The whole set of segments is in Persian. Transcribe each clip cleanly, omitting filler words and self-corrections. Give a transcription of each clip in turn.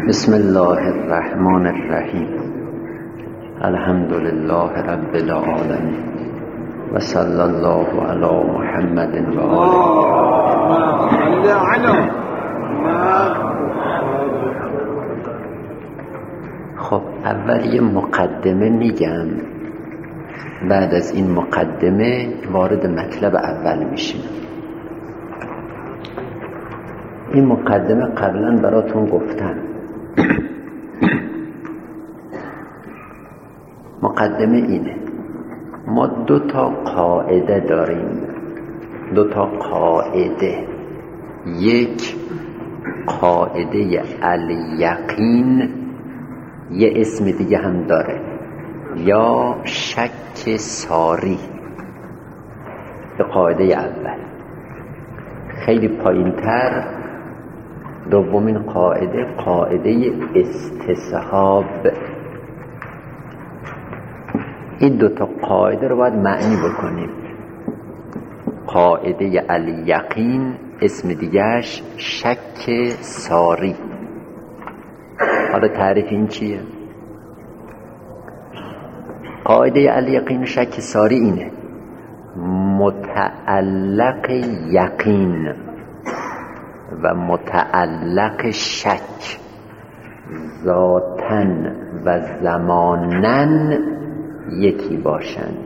بسم الله الرحمن الرحیم. الحمد لله رب العالمین و صلی الله علی محمد و آله. خب اول یه مقدمه میگم، بعد از این مقدمه وارد مطلب اول میشیم. این مقدمه قبلا براتون گفتم. مقدمه اینه: ما دو تا قاعده داریم، دو تا قاعده. یک قاعده الیقین، یه اسم دیگه هم داره، یا شک ساری. به قاعده اول خیلی پایین‌تر دومین قاعده، قاعده استصحاب. این دو تا قاعده رو باید معنی بکنیم. قاعده الیقین، اسم دیگهش شک ساری. حالا تعریف این چیه؟ قاعده الیقین شک ساری اینه: متعلق یقین و متعلق شک ذاتن و زمانن یکی باشند،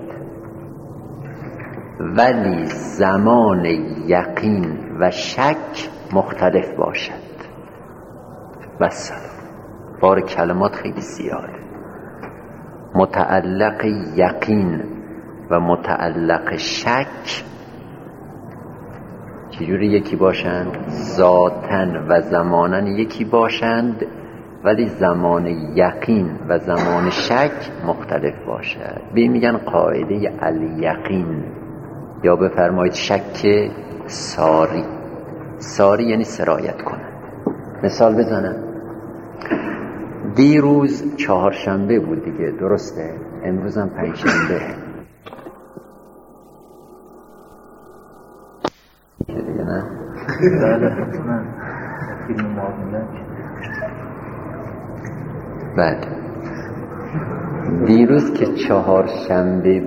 ولی زمان یقین و شک مختلف باشد. بس بار کلمات خیلی زیاده. متعلق یقین و متعلق شک چجوری یکی باشند؟ ذاتن و زمانن یکی باشند، ولی زمان یقین و زمان شک مختلف باشد. به این میگن قاعده الیقین، یا بفرمایید شک ساری. ساری یعنی سرایت کنند. مثال بزنم. دیروز چهارشنبه بود دیگه، درسته؟ امروز هم پنجشنبه دیگه، نه؟ بعد دیروز که چهارشنبه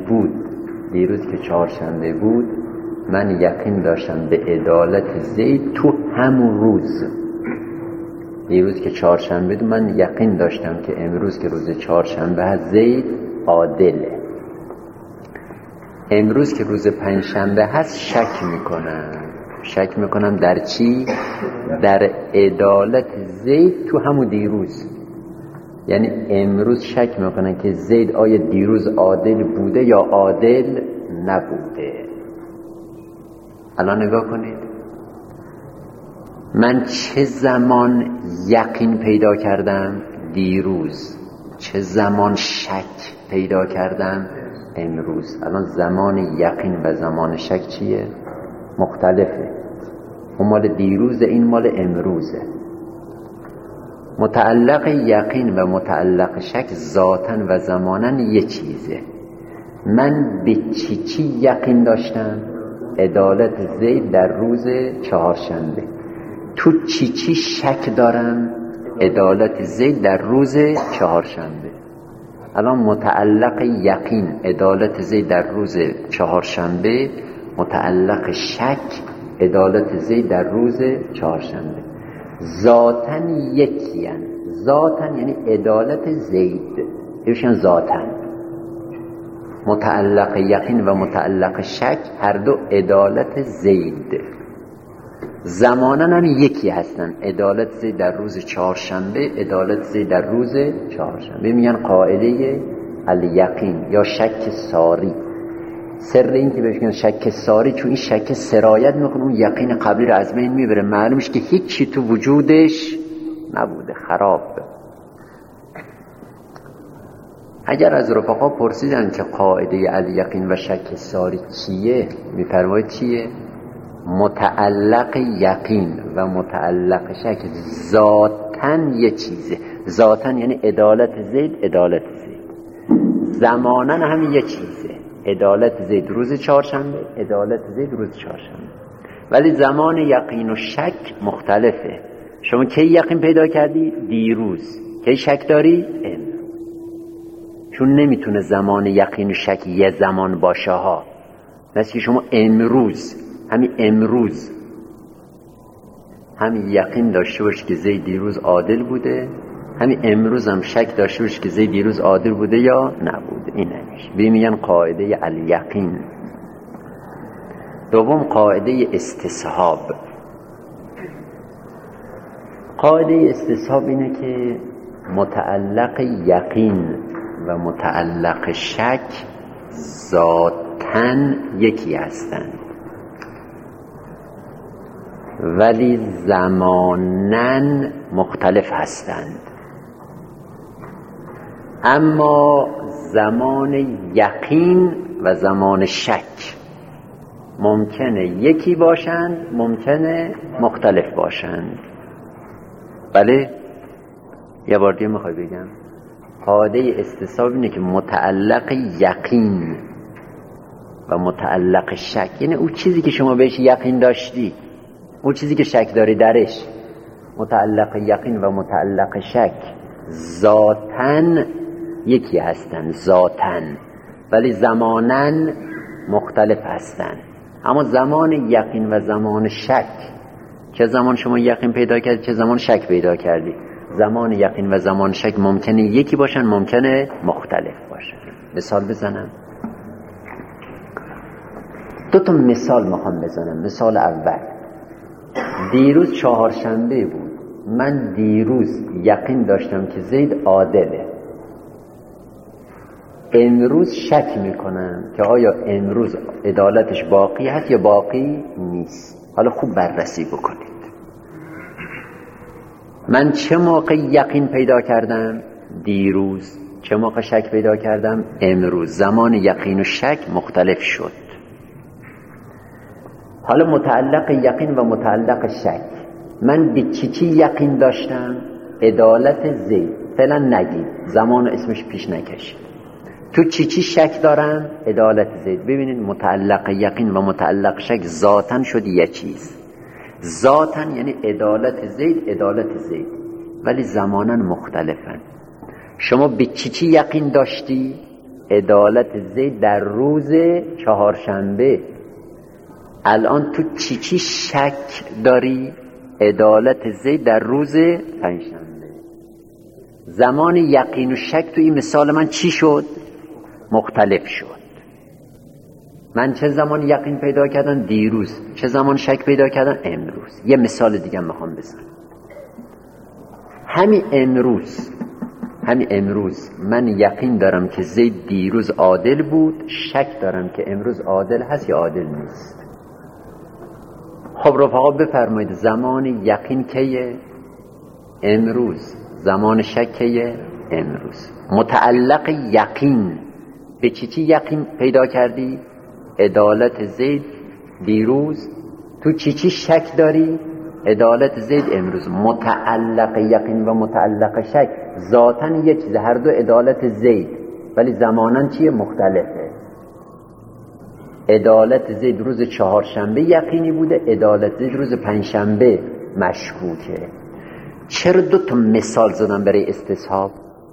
بود، من یقین داشتم به عدالت زید تو همون روز. دیروز که چهارشنبه بود من یقین داشتم که امروز که روز چهارشنبه هست زید عادله. امروز که روز پنجشنبه هست شک میکنم در چی؟ در عدالت زید تو همون دیروز. یعنی امروز شک میکنن که زید آیا دیروز عادل بوده یا عادل نبوده. الان نگاه کنید، من چه زمان یقین پیدا کردم؟ دیروز. چه زمان شک پیدا کردم؟ امروز. الان زمان یقین و زمان شک چیه؟ مختلفه. اون مال دیروزه، این مال امروزه. متعلق یقین و متعلق شک ذاتن و زمانن یه چیزه. من به چی یقین داشتم؟ عدالت زید در روز چهارشنبه. تو چی شک دارم؟ عدالت زید در روز چهارشنبه. الان متعلق یقین عدالت زید در روز چهارشنبه، متعلق شک عدالت زید در روز چهارشنبه. ذاتن یکی هن. ذاتن یعنی عدالت زید، یکیشن ذاتن. متعلق یقین و متعلق شک هر دو عدالت زید. زمانن هم یکی هستن، عدالت زید در روز چهارشنبه، عدالت زید در روز چهارشنبه. میگن قاعده الیقین یا شک ساری. سر این که بهش میگن شک ساری چون این شک سرایت میکنه، اون یقین قبلی رو از بین میبره، معلوم میشه که هیچی تو وجودش نبوده، خراب. اگر از رفقا پرسیدن که قاعده الیقین و شک ساری چیه، میفرماید چیه؟ متعلق یقین و متعلق شک ذاتن یه چیزه. ذاتن یعنی عدالت زید، عدالت زید. زمانن هم یه چیزه. عدالت زید روز چهارشنبه، عدالت زید روز چهارشنبه. ولی زمان یقین و شک مختلفه. شما کی یقین پیدا کردی؟ دیروز. کی شک داری؟ چون نمیتونه زمان یقین و شک یه زمان باشه ها. مثل که شما امروز، همین امروز همین یقین داشته باش که زید دیروز عادل بوده، همین امروز هم شک داشته باش که زید دیروز عادل بوده یا نبوده. این نمیشه. به میگن قاعده الیقین. دوم قاعده استصحاب. قاعده استصحاب اینه که متعلق یقین و متعلق شک ذاتاً یکی هستند ولی زماناً مختلف هستند. اما زمان یقین و زمان شک ممکنه یکی باشند، ممکنه مختلف باشند. بله؟ یه بار دیگه میخوای بگم قاعده استصحاب اینه که متعلق یقین و متعلق شک، یعنی اون چیزی که شما بهش یقین داشتی، اون چیزی که شک داری درش، متعلق یقین و متعلق شک ذاتاً یکی هستن، ذاتاً، ولی زماناً مختلف هستن. اما زمان یقین و زمان شک، چه زمان شما یقین پیدا کردی چه زمان شک پیدا کردی، زمان یقین و زمان شک ممکنه یکی باشن، ممکنه مختلف باشن. مثال بزنم، دو تا مثال میخوام بزنم. مثال اول، دیروز چهارشنبه بود، من دیروز یقین داشتم که زید عادله. امروز شک میکنم که آیا امروز عدالتش باقی هست یا باقی نیست. حالا خوب بررسی بکنید. من چه موقع یقین پیدا کردم؟ دیروز. چه موقع شک پیدا کردم؟ امروز. زمان یقین و شک مختلف شد. حالا متعلق یقین و متعلق شک، من به چی یقین داشتم؟ عدالت زید. فعلا نگید، زمان اسمش پیش نکشید. تو چی شک دارم؟ عدالت زید. ببینید متعلق یقین و متعلق شک ذاتاً شد یه چیز. ذاتاً یعنی عدالت زید، عدالت زید، ولی زماناً مختلفن. شما به چی یقین داشتی؟ عدالت زید در روز چهارشنبه. الان تو چی شک داری؟ عدالت زید در روز پنجشنبه. زمان یقین و شک تو این مثال من چی شد؟ مختلف شد. من چه زمان یقین پیدا کردم؟ دیروز. چه زمان شک پیدا کردم؟ امروز. یه مثال دیگه میخوام بزنم. همین امروز من یقین دارم که زید دیروز عادل بود، شک دارم که امروز عادل هست یا عادل نیست. خب رفقا بفرمایید زمان یقین کیه؟ امروز. زمان شک کیه؟ امروز. متعلق یقین، به چی یقین پیدا کردی؟ عدالت زید دیروز. تو چی شک داری؟ عدالت زید امروز. متعلق یقین و متعلق شک ذاتاً یه چیزه، هر دو عدالت زید، ولی زماناً چیه؟ مختلفه. عدالت زید روز چهارشنبه یقینی بوده، عدالت زید روز پنجشنبه مشکوکه. چرا دو تا مثال زدم برای استصحاب؟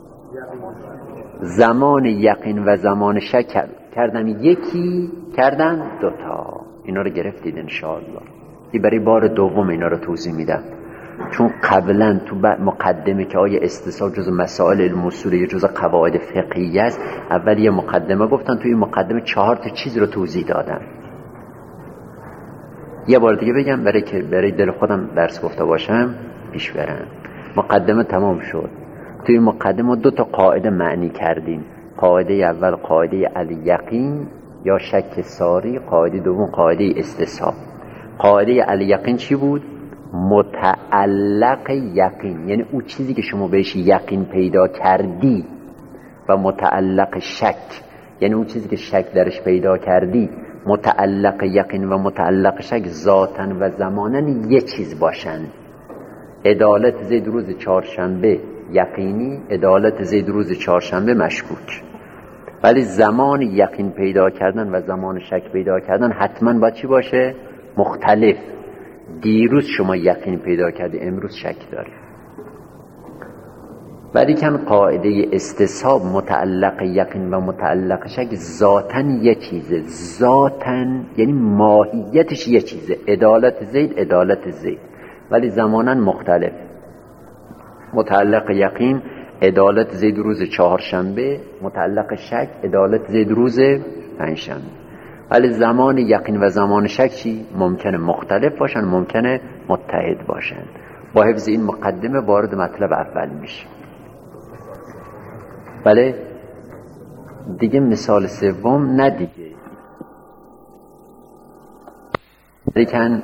زمان یقین و زمان شک کردم یکی، کردم دوتا. اینا رو گرفتید انشاءالله. برای بار دوم اینا رو توضیح میدم، چون قبلا تو مقدمه که آیا استصحاب جز مسائل علم اصول یا جز قواعد فقهیه است، اول یه مقدمه گفتن، توی مقدمه 4 تا چیز رو توضیح دادم. یه بار دیگه بگم برای که برای دل خودم درس گفته باشم پیش برم. مقدمه تمام شد. توی مقدمه 2 تا قاعده معنی کردیم. قاعده اول قاعده الیقین یا شک ساری، قاعده دوم قاعده استصحاب. قاعده الیقین چی بود؟ متعلق یقین، یعنی اون چیزی که شما بهش یقین پیدا کردی، و متعلق شک، یعنی اون چیزی که شک درش پیدا کردی. متعلق یقین و متعلق شک ذاتاً و زماناً یه چیز باشن. عدالت زید روز چهارشنبه یقینی، عدالت زید روز چهارشنبه مشکوک، ولی زمان یقین پیدا کردن و زمان شک پیدا کردن حتما باید چی باشه؟ مختلف. دیروز شما یقین پیدا کردی، امروز شک داری. ولیکن قاعده استصحاب متعلق یقین و متعلق شک ذاتاً یه چیزه، ذاتاً یعنی ماهیتش یه چیزه، عدالت زید عدالت زید، ولی زماناً مختلف. متعلق یقین عدالت زید روز چهارشنبه، متعلق شک عدالت زید روز پنجشنبه. ولی زمان یقین و زمان شک چی؟ ممکنه مختلف باشن، ممکنه متحد باشن. با حفظ این مقدمه وارد مطلب اول میشه. بله دیگه مثال سوم ندیگه، لیکن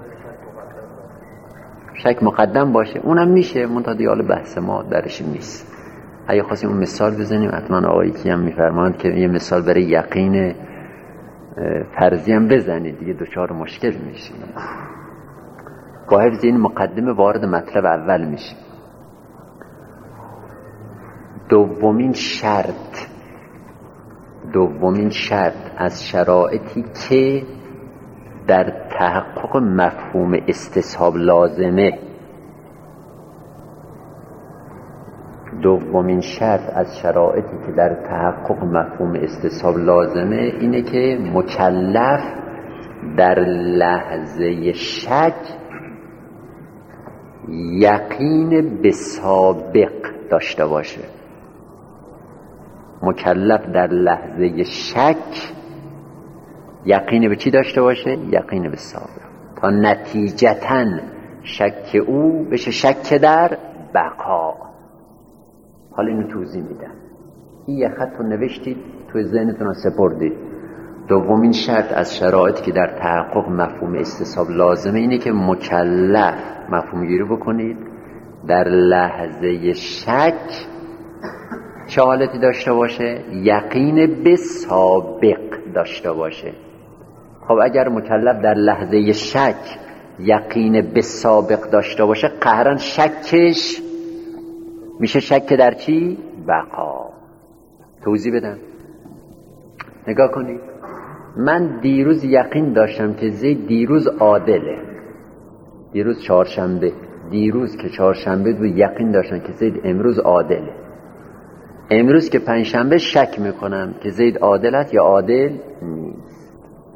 شک مقدم باشه اونم میشه، منتها دیگه حالا بحث ما درش نیست. اگه خواستیم اون مثال بزنیم حتما آقایی که هم میفرماند که یه مثال برای یقین فرضی هم بزنید، دیگه دچار مشکل میشیم. با حفظ این مقدمه وارد مطلب اول میشیم. دومین شرط از شرایطی که در تحقق مفهوم استصحاب لازمه، دومین شرط از شرایطی که در تحقق مفهوم استصحاب لازمه اینه که مکلف در لحظه شک یقین به سابق داشته باشه. مکلف در لحظه شک یقین به چی داشته باشه؟ یقین به سابق، تا نتیجتاً شک او بشه شک در بقا. حالا اینو توضیح میدم. این یه خط رو نوشتید توی ذهنتون رو سپردید. دومین شرط از شرایطی که در تحقق مفهوم استصحاب لازمه اینه که مکلف مفهوم گیری بکنید در لحظه شک چه حالتی داشته باشه؟ یقین به سابق داشته باشه. خب اگر مکلف در لحظه شک یقین به سابق داشته باشه، قهرن شکش میشه شک در چی؟ بقا. توضیح بدم. نگاه کنید، من دیروز یقین داشتم که زید دیروز عادله، دیروز چهارشنبه، دیروز که چهارشنبه بود یقین داشتم که زید امروز عادله. امروز که پنجشنبه شک میکنم که زید عادل است یا عادل نیست.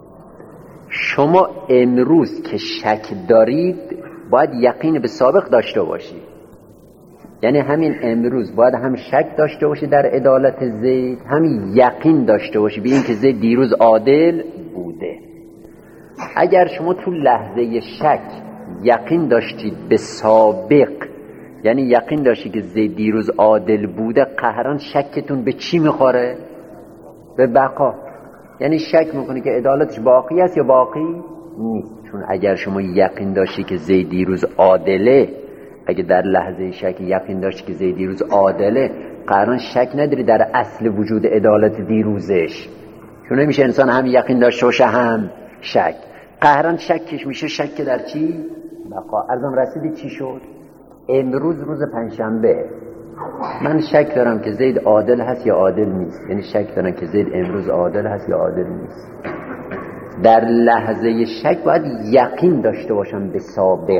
شما امروز که شک دارید باید یقین به سابق داشته باشید. یعنی همین امروز باید هم شک داشته باشی در عدالت زید، هم یقین داشته باشی به این که زید دیروز عادل بوده. اگر شما تو لحظه شک یقین داشتید به سابق، یعنی یقین داشتی که زید دیروز عادل بوده، قهران شکتون به چی میخوره؟ به بقا. یعنی شک میکنی که عدالتش باقی است یا باقی نیست. چون اگر شما یقین داشتی که زید دیروز عادله، اگه در لحظه شک یقین داشتی که زید دیروز عادله، قرار شک نداری در اصل وجود عدالت دیروزش. چون نمیشه انسان هم یقین داشته باشه هم شک. قهران شکش میشه شک در چی؟ بقا. ارزم رسیدی چی شد؟ امروز روز پنجشنبه، من شک دارم که زید عادل هست یا عادل نیست. یعنی شک دارم که زید امروز عادل هست یا عادل نیست. در لحظه شک باید یقین داشته باشم به سابق.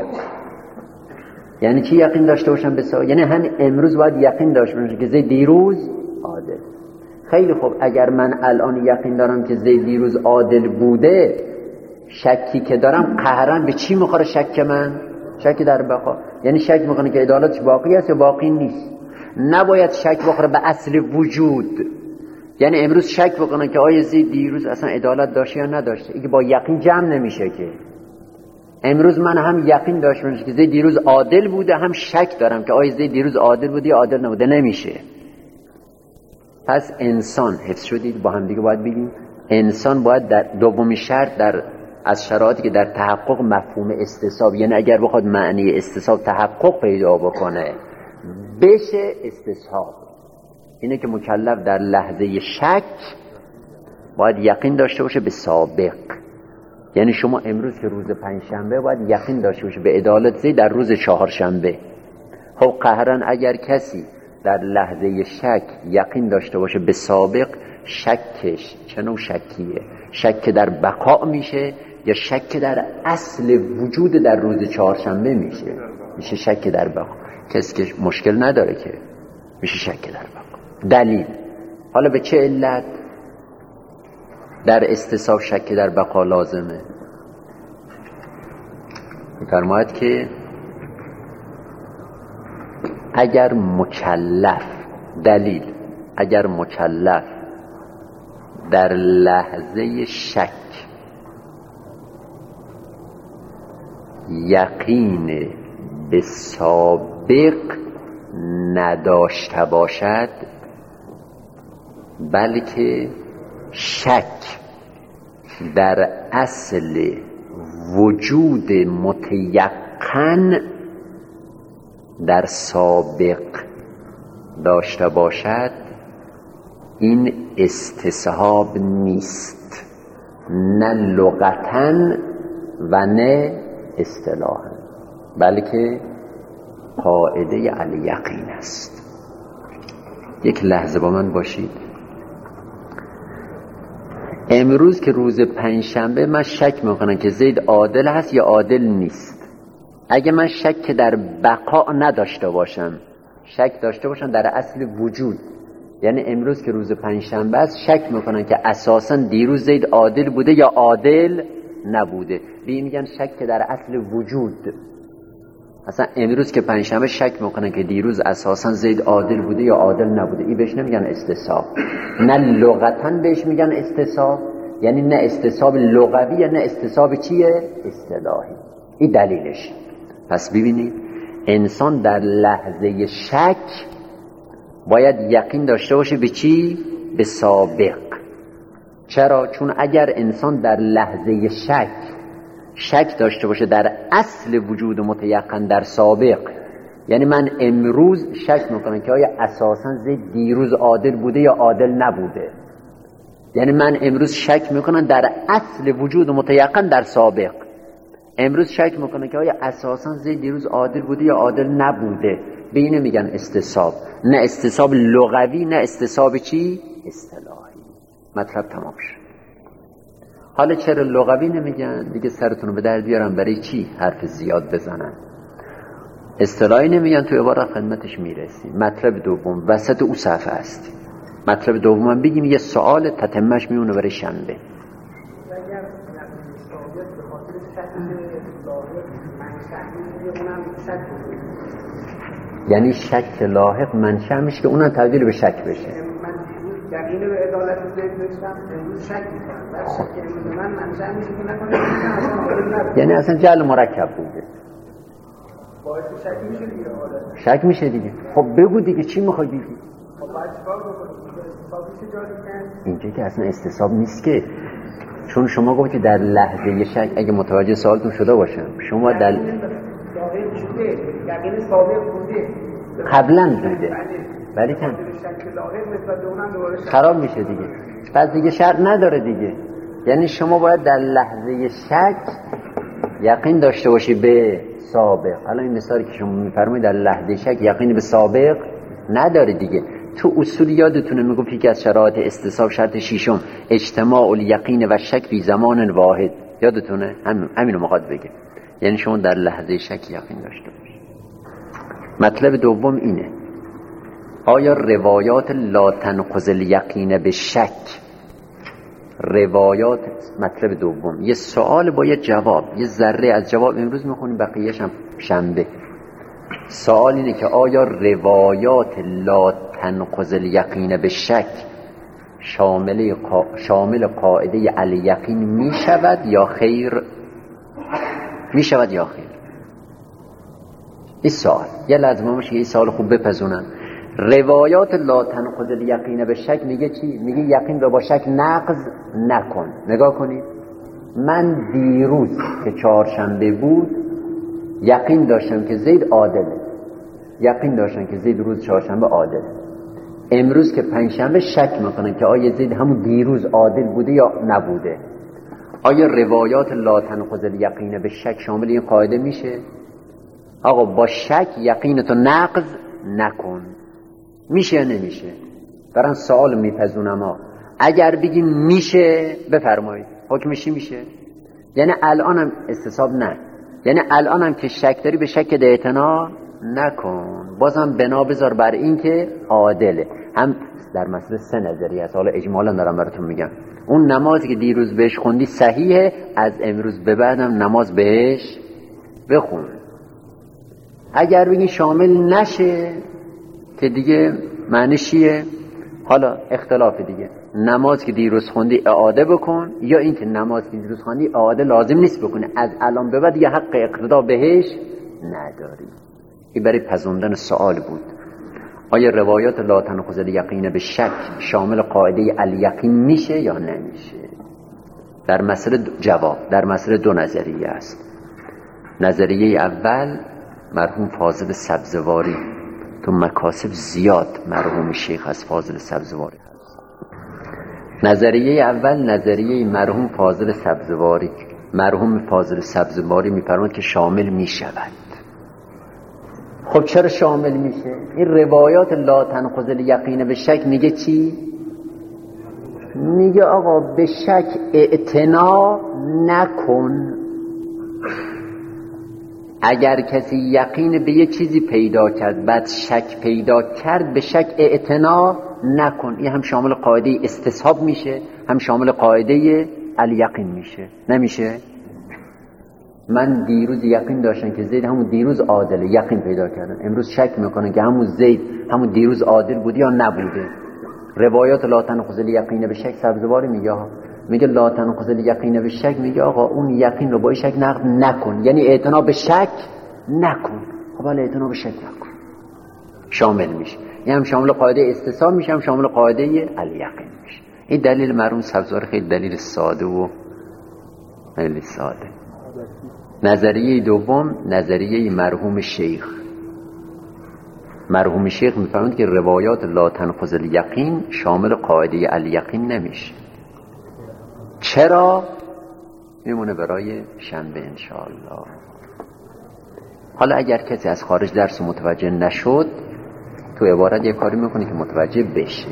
یعنی چی یقین داشته باشم به سابق؟ یعنی هم امروز باید یقین داشته باشم که زید دیروز عادل. خیلی خوب، اگر من الان یقین دارم که زید دیروز عادل بوده، شکی که دارم قهرن به چی میخوره شک من؟ شک در بقا. یعنی شک میکنه که عدالتش باقی است یا باقی نیست. نباید شک بخوره به اصل وجود. یعنی امروز شک بکنه که آیا زید دیروز اصلا عدالت داشته یا نداشته. اینکه با یقین جمع نمیشه که. امروز من هم یقین داشتم که زید دیروز عادل بوده، هم شک دارم که آیا زید دیروز عادل بوده یا عادل نبوده. نمیشه. پس انسان، حفظ شدید با هم دیگه باید بگیم، انسان باید در دومین شرط در از شرایطی که در تحقق مفهوم استصحاب، یعنی اگر بخواد معنی استصحاب تحقق پیدا بکنه بشه استصحاب، اینه که مکلف در لحظه شک باید یقین داشته باشه به سابق. یعنی شما امروز که روز پنجشنبه باید یقین داشته باشه به عدالت زید در روز چهارشنبه. خب قهرن اگر کسی در لحظه شک یقین داشته باشه به سابق، شکش چه نوع شکیه؟ شک در بقا میشه یا شک در اصل وجود در روز چهارشنبه میشه شک در بقا. کسی که مشکل نداره که میشه شک در بقا. دلیل حالا به چه علت در استصحاب شک در بقا لازمه؟ می‌فرماید که اگر مکلف، دلیل، اگر مکلف در لحظه شک یقین به سابق نداشته باشد، بلکه شک در اصل وجود متیقن در سابق داشته باشد، این استصحاب نیست، نه لغتاً و نه اصطلاحاً، بلکه قاعده الیقین است. یک لحظه با من باشید. امروز که روز پنجشنبه من شک میکنم که زید عادل هست یا عادل نیست. اگه من شک در بقا نداشته باشم، شک داشته باشم در اصل وجود، یعنی امروز که روز پنجشنبه است شک میکنم که اساساً دیروز زید عادل بوده یا عادل نبوده، به این میگن شک در اصل وجود. اصلا امروز که پنجشنبه شک میکنن که دیروز اساساً زید عادل بوده یا عادل نبوده، این بهش نمیگن استصحاب، نه لغتاً بهش میگن استصحاب، یعنی نه استصحاب لغوی نه استصحاب چیه؟ اصطلاحی. این دلیلش. پس ببینید انسان در لحظه شک باید یقین داشته باشه به چی؟ به سابق. چرا؟ چون اگر انسان در لحظه شک داشته باشه در اصل وجود متیقن در سابق، یعنی من امروز شک میکنم که آیا اساساً زید دیروز عادل بوده یا عادل نبوده، یعنی من امروز شک میکنم در اصل وجود متیقن در سابق، امروز شک میکنم که آیا اساساً زید دیروز عادل بوده یا عادل نبوده، به اینه میگن استصحاب، نه استصحاب لغوی نه استصحاب چی؟ اصطلاحی. مطلب تمام شد. حالا چرا لغوی نمیگن؟ دیگه سرتون رو به در بیارم برای چی حرف زیاد بزنن. اصطلاحی نمیگن، تو عبارت خدمتش میرسیم. مطلب دوم وسط او صفحه است. مطلب دوم بگیم یه سوال تتمش میونه برای شنبه. یعنی شک لاحق منشأ میشه که اونم تبدیل به شک بشه. یقین به عدالت زید داشتم، امروز شک میکنم، بعد شک امروز من منشأ میشه که نکنه، یعنی اصلا جعل مرکب بوده، باعث شک میشه دیگه. شک میشه دیگه. خب بگو دیگه چی میخوای بگی؟ خب باید چیکار بکنیم؟ استصحاب میشه جاری کرد؟ اینجا که اصلا استصحاب نیست که، چون شما گفتی در لحظه شک. اگه متوجه سوالتون شده باشم، شما در یقین سابق بوده قبلا بوده، ولی کن خراب میشه دیگه. پس دیگه شرط نداره دیگه. یعنی شما باید در لحظه شک یقین داشته باشی به سابق. حالا این مثالی که شما میفرمایید در لحظه شک یقین به سابق نداره دیگه. تو اصول یادتونه میگفتی که از شرایط استصحاب شرط ششم اجتماع الیقین و شک فی زمان واحد، یادتونه؟ همینو میخواد بگه، یعنی شما در لحظه شک یقین داشته باشی. مطلب دوم اینه، آیا روایات لا تنقض الیقین به شک، روایات، مطلب دوم یه سوال با یه جواب، یه ذره از جواب امروز میخونیم، بقیه‌اش هم شنبه. سوال اینه که آیا روایات لا تنقض الیقین به شک شامل قاعده الیقین میشود یا خیر؟ میشود یا خیر؟ این سوال یه لازمه باشه این سوال خوب بپذونن. روایات لا تنقض الیقین به شک میگه چی؟ میگه یقین رو با شک نقض نکن. نگاه کنید، من دیروز که چهارشنبه بود یقین داشتم که زید عادله، یقین داشتم که زید روز چهارشنبه عادله. امروز که پنجشنبه شک میکنن که آیا زید همون دیروز عادل بوده یا نبوده. آیا روایات لا تنقض الیقین به شک شامل این قاعده میشه؟ آقا با شک یقینتو نقض نکن. میشه یا نمیشه؟ دارن سوال میپذونم ها. اگر بگیم میشه بفرمایید، حکمشی میشه. یعنی الانم استصحاب نه، یعنی الانم که شک داری به شک اعتنا نکن، بازم بنا بذار بر این که عادله. هم در مسئله 3 نظریه است، حالا اجمالا دارم براتون میگم. اون نمازی که دیروز بهش خوندی صحیحه، از امروز به بعدم نماز بهش بخون. اگر بگی شامل نشه که دیگه معنیش چیه؟ حالا اختلاف دیگه، نماز که دیروز خوندی اعاده بکن، یا این که نماز که دیروز خوندی اعاده لازم نیست بکنی، از الان به بعد دیگه حق اقتدا بهش نداری. این برای پذوندن سوال بود. آیا روایات لا تنقض الیقین به شک شامل قاعده الیقین میشه یا نمیشه؟ در مسئله جواب در مسئله 2 نظریه است. نظریه اول مرحوم فاضل سبزواری، تو مکاسب زیاد مرحوم شیخ از فاضل سبزواری هست. نظریه اول نظریه مرحوم فاضل سبزواری. مرحوم فاضل سبزواری میفرماید که شامل میشود. خب چرا شامل میشه؟ این روایات لا تنقض الیقین به شک میگه چی؟ میگه آقا به شک اعتنا نکن. اگر کسی یقین به یه چیزی پیدا کرد بعد شک پیدا کرد، به شک اعتنا نکن. این هم شامل قاعده استصحاب میشه، هم شامل قاعده الیقین میشه. نمیشه؟ من دیروز یقین داشتم که زید همون دیروز عادله، یقین پیدا کردم، امروز شک میکنم که همون زید همون دیروز عادل بوده یا نبوده. روایات لا تنقض الیقین به شک سبزواری میگه لا تنقض الیقین به شک، میگه آقا اون یقین رو با شک نقض نکن، یعنی اعتنا به شک نکن. خب حالا اعتنا به شک نکن شامل میشه، یعنی هم شامل قاعده استصحاب میشه، هم شامل قاعده الیقین میشه. این دلیل مرحوم سبزواری خیلی دلیل ساده و خیلی ساده. نظریه دوم نظریه مرحوم شیخ. مرحوم شیخ میفرماید که روایات لا تنقض الیقین شامل قاعده الیقین نمیشه. چرا؟ میمونه برای شنبه انشاءالله. حالا اگر کسی از خارج درس متوجه نشد، تو عبارت یه کاری میکنی که متوجه بشه.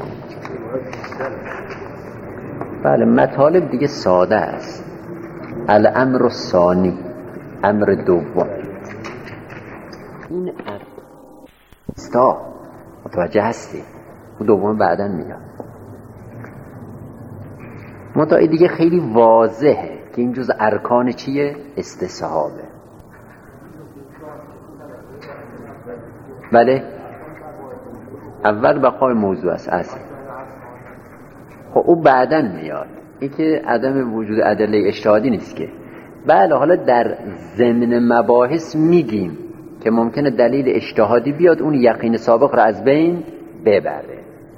بله، مطالب دیگه ساده است. الامر الثانی، امر دوم. این استا متوجه هستی؟ اون دوم بعداً میاد. منتها دیگه خیلی واضحه که این جز ارکان چیه؟ استصحابه. بله، اول بقای موضوع است اصل. خب او بعداً میاد. این که عدم وجود ادله اجتهادی نیست که. بله، حالا در ضمن مباحث میگیم که ممکنه دلیل اجتهادی بیاد اون یقین سابق را از بین ببره.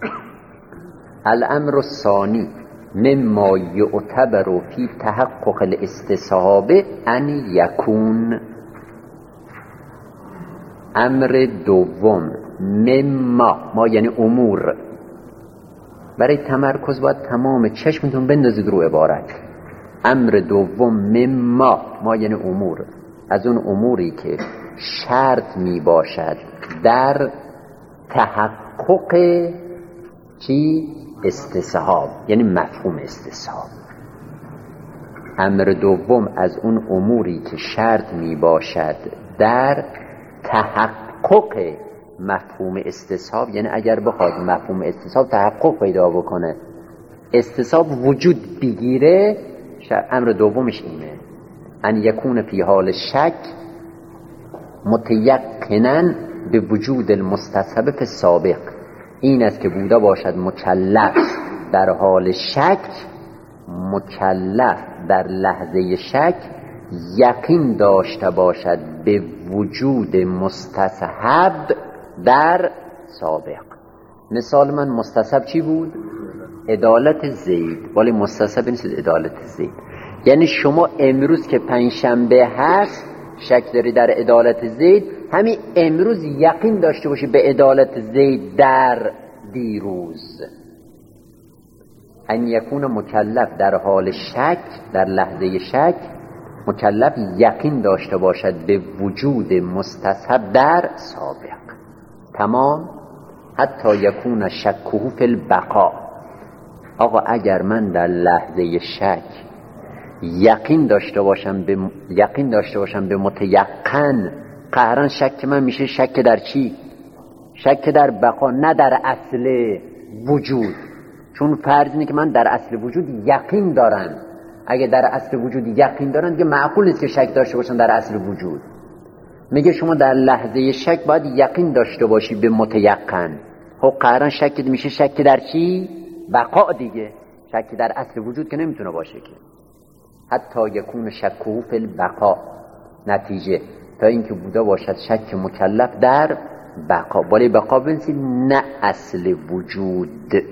الامر الثانی مما یعتبر فی تحقق الاستصحاب ان یکون. امر دوم ما یعنی امور. برای تمرکز باید تمام چشمتون بندازید رو عبارت. امر دوم ما یعنی امور، از اون اموری که شرط می باشد در تحقق چی؟ استصحاب، یعنی مفهوم استصحاب. امر دوم از اون اموری که شرط می باشد در تحقق مفهوم استصحاب، یعنی اگر بخواد مفهوم استصحاب تحقق پیدا بکنه، استصحاب وجود بگیره، امر دومش اینه ان یکون فی حال شک متیقناً به وجود المستصحب فی السابق. این است که بوده باشد مکلف در حال شک، مکلف در لحظه شک یقین داشته باشد به وجود مستصحب در سابق. مثال من مستصحب چی بود؟ عدالت زید، ولی مستصحب نیست عدالت زید. یعنی شما امروز که پنجشنبه هست شک داری در عدالت زید، همین امروز یقین داشته باشی به عدالت زید در دیروز. ان یکون مکلف در حال شک، در لحظه شک مکلف یقین داشته باشد به وجود مستصحب در سابق. تمام. حتی یکون شکه فی البقا. آقا اگر من در لحظه شک یقین داشته باشم به متیقن. قهرن شک من میشه شک در چی؟ شک در بقا، نه در اصل وجود. چون فرض اینه که من در اصل وجود یقین دارم. اگه در اصل وجود یقین دارن دیگه معقول نیست که شک داشته باشن در اصل وجود. میگه شما در لحظه شک باید یقین داشته باشی به متیقن. خب قهرن شک میشه شک در چی؟ بقا دیگه. شک در اصل وجود که نمیتونه باشه که. حتی یکون شکه فی البقا، نتیجه تا اینکه بوده باشد شک مکلف در بقا. بالای بقا بنسید نه اصل وجود،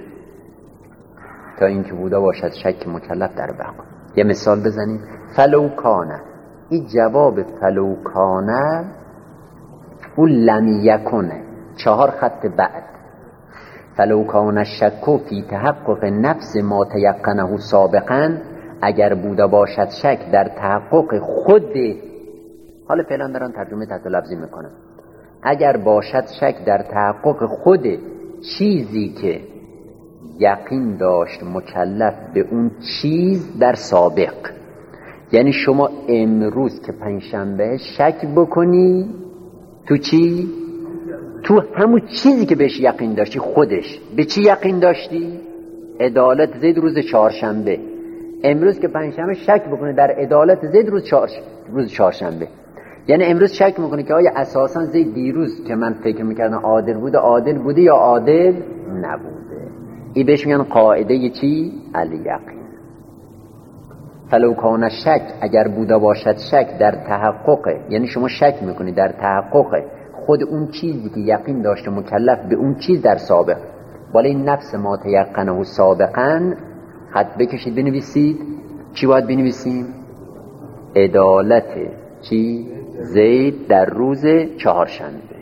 تا اینکه بوده باشد شک مکلف در بقا. یه مثال بزنیم. فلو کانه، این جواب فلو کانه اون لم یکنه، 4 خط بعد. فلو کانه شک فی تحقق نفس ما تیقنه سابقا، اگر بوده باشد شک در تحقق خود، حالا فعلا دارن ترجمه تحت لفظی میکنم، اگر باشد شک در تحقق خود چیزی که یقین داشت مکلف به اون چیز در سابق. یعنی شما امروز که پنجشنبه شک بکنی تو چی؟ تو همون چیزی که بهش یقین داشتی خودش. به چی یقین داشتی؟ عدالت زید روز چهارشنبه. امروز که پنجشنبه شک بکنی در عدالت زید روز چهارشنبه. یعنی امروز شک میکنه که آیا اساسا زید دیروز که من فکر میکردم عادل بوده یا عادل نبوده. این بهش میگن قاعده چی؟ الیقین. فلو کان شک، اگر بوده باشد شک در تحقق، یعنی شما شک میکنی در تحقق خود اون چیزی که یقین داشته مکلف به اون چیز در سابق. بالای نفس ما تیقنه سابقا خط بکشید بنویسید. چی باید بنویسیم؟ عدالت چی؟ زید در روز چهارشنبه.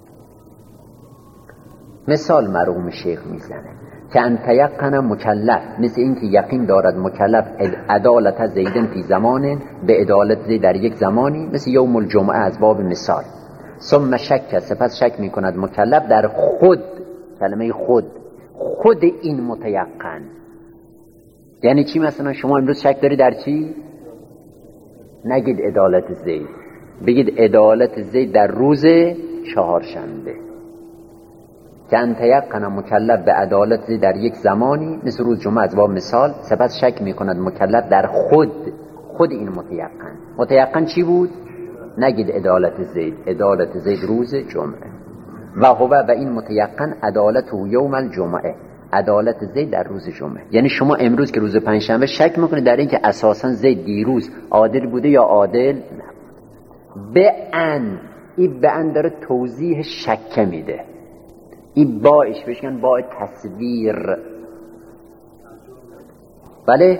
مثال مرحوم شیخ میزنه که ان تیقن مکلف، مثل این که یقین دارد مکلف عدالت زیدن فی زمان، به عدالت زید در یک زمانی، مثل یوم الجمعه از باب مثال. ثم شک، سپس شک میکند مکلف در خود، کلمه خود این متیقن. یعنی چی؟ مثلا شما امروز شک داری در چی؟ نگید عدالت زید، بگید عدالت زید در روز چهارشنبه. که ان تیقن مکلف به عدالت زید در یک زمانی، مثل روز جمعه از باب مثال. سپس شک میکند مکلف در خود این متیقن چی بود؟ نگید عدالت زید روز جمعه. و هو و این متیقن عدالت یوم الجمعه، عدالت زید در روز جمعه. یعنی شما امروز که روز پنجشنبه شک میکنید در این که اساسا زید دیروز عادل بوده یا عادل نبود. این به ان داره توضیح شک میده. این باش بشکن با تصویر. بله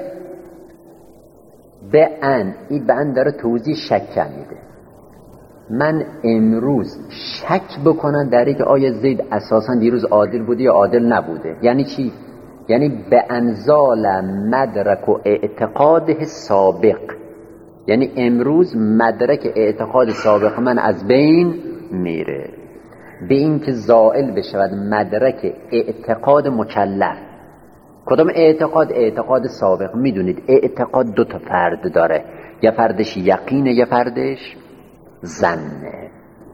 این به ان داره توضیح شک میده. من امروز شک بکنم در اینکه آیا زید اساسا دیروز عادل بوده یا عادل نبوده. یعنی چی؟ یعنی به انزال مدرک و اعتقاده سابق. یعنی امروز مدرک اعتقاد سابق من از بین میره، به این که زائل بشود مدرک اعتقاد مکلف. کدام اعتقاد؟ اعتقاد سابق. میدونید اعتقاد 2 فرد داره، یه فردش یقینه یه فردش ظنه.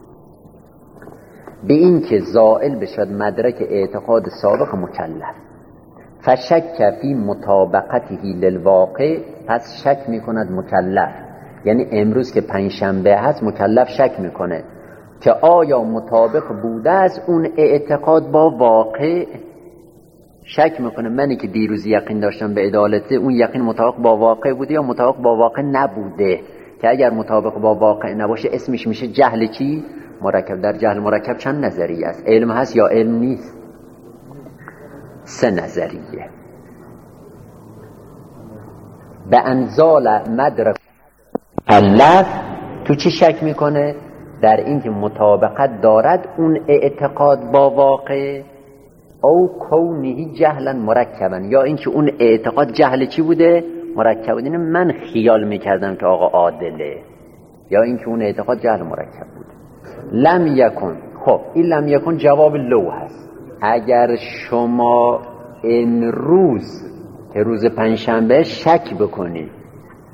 به این که زائل بشود مدرک اعتقاد سابق مکلف. فشک فی مطابقته للواقع، پس شک میکند مکلف. یعنی امروز که پنجشنبه هست مکلف شک میکنه که آیا مطابق بوده از اون اعتقاد با واقع. شک میکنه منی که دیروز یقین داشتم به عدالت، اون یقین مطابق با واقع بوده یا مطابق با واقع نبوده. که اگر مطابق با واقع نباشه اسمش میشه جهل چی؟ مرکب. در جهل مرکب چند نظریه است؟ علم هست یا علم نیست؟ 3 نظریه. به انزال مدرک مکلف تو چی شک میکنه؟ در این که مطابقت دارد اون اعتقاد با واقع، او کونهی جهلا مرکبا، یا این که اون اعتقاد جهل چی بوده؟ مرکب بوده. من خیال میکردم که آقا عادله، یا این که اون اعتقاد جهل مرکب بود. لم یکن. خب این لم یکن جواب لو هست. اگر شما امروز که روز پنجشنبه شک بکنید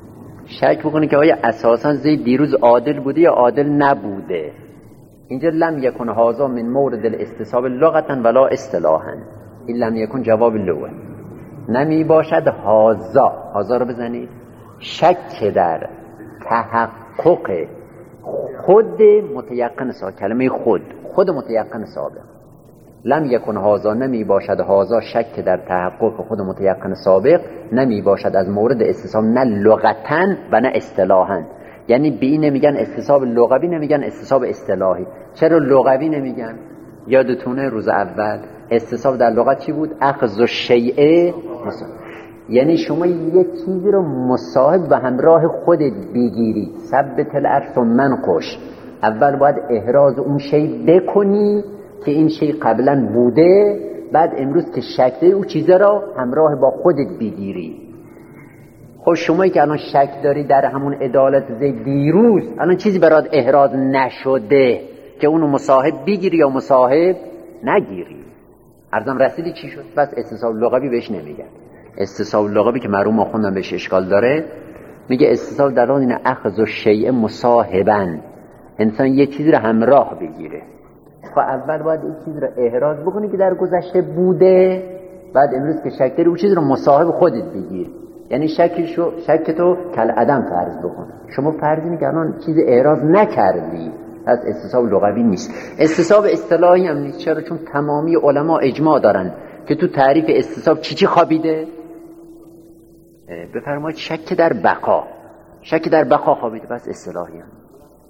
شک بکنه که آیا اساسا زید دیروز عادل بوده یا عادل نبوده. اینجا لم یکن هذا من مورد الاستصحاب لغتا ولا اصطلاحا. این لم یکن جواب لغه. نمی باشد هذا رو بزنید، شک در تحقق خود متیقن سابق، کلمه خود متیقن سابق. لم یکن هذا، نمی باشد هذا شک در تحقق خود متیقن سابق، نمی باشد از مورد استصحاب، نه لغتا و نه اصطلاحا. یعنی به این نمیگن استصحاب لغوی، نمیگن استصحاب اصطلاحی. چرا لغوی نمیگن؟ یادتونه روز اول استصحاب در لغت چی بود؟ اخذ الشیء، یعنی شما یک چیزی رو مصاحب و همراه خودت بگیری. ثبت الارض منقش، اول باید احراز اون شی بکنی که این شی قبلا بوده، بعد امروز که شک داری اون چیزا رو همراه با خودت بگیری. خب شمایی که الان شک داری در همون عدالت زید دیروز، الان چیزی برات احراز نشده که اونو مصاحب بگیری یا مصاحب نگیری. عرضم رسیدی چی شد؟ بس استصحاب لغوی بهش نمیگن. استصحاب لغوی که مرحوم آخوندم بهش اشکال داره، میگه استصحاب در آن این اخذ الشیء مصاحبا، انسان یه چیزی رو همراه بگیره. خب اول باید این چیز رو احراز بکنی که در گذشته بوده، بعد امروز که شک داری اون چیز رو مصاحب خودت بگیر. یعنی شک تو کل عدم فرض بکن. شما فرض اینه که الان چیز احراز نکردی، پس استصحاب لغوی نیست. استصحاب اصطلاحی هم نیست. چرا؟ چون تمامی علما اجماع دارن که تو تعریف استصحاب چی خوابیده؟ بفرمایید شک در بقا. شک در بقا خوابیده، پس اصطلاحی هم.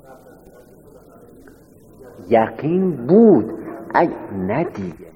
یقین بود اگه ندیگه.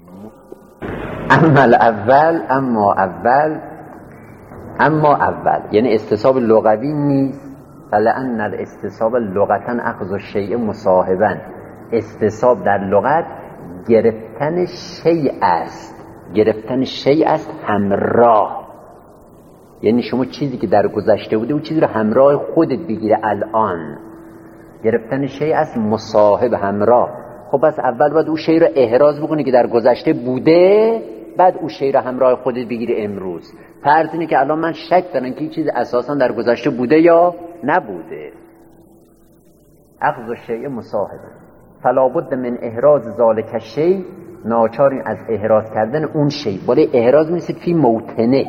اما اول یعنی استصحاب لغوی نیست. فلأن الاستصحاب لغتا اخذ الشیء مصاحبا. استصحاب در لغت گرفتن شیء است، گرفتن شیء است همراه. یعنی شما چیزی که در گذشته بوده اون چیزی رو همراه خودت بگیره. الان گرفتن شیء است مصاحب، همراه. خب بس اول باید اون شیء رو احراز بکنی که در گذشته بوده، بعد اون شیء رو همراه خودت بگیری امروز. فرض اینه که الان من شک دارم که این چیز اساسا در گذشته بوده یا نبوده. اخذ الشیء مصاحب، فلا بد من احراز ذالک الشیء، ناچاری از احراز کردن اون شیء. ولی احراز میشه فی موطنه.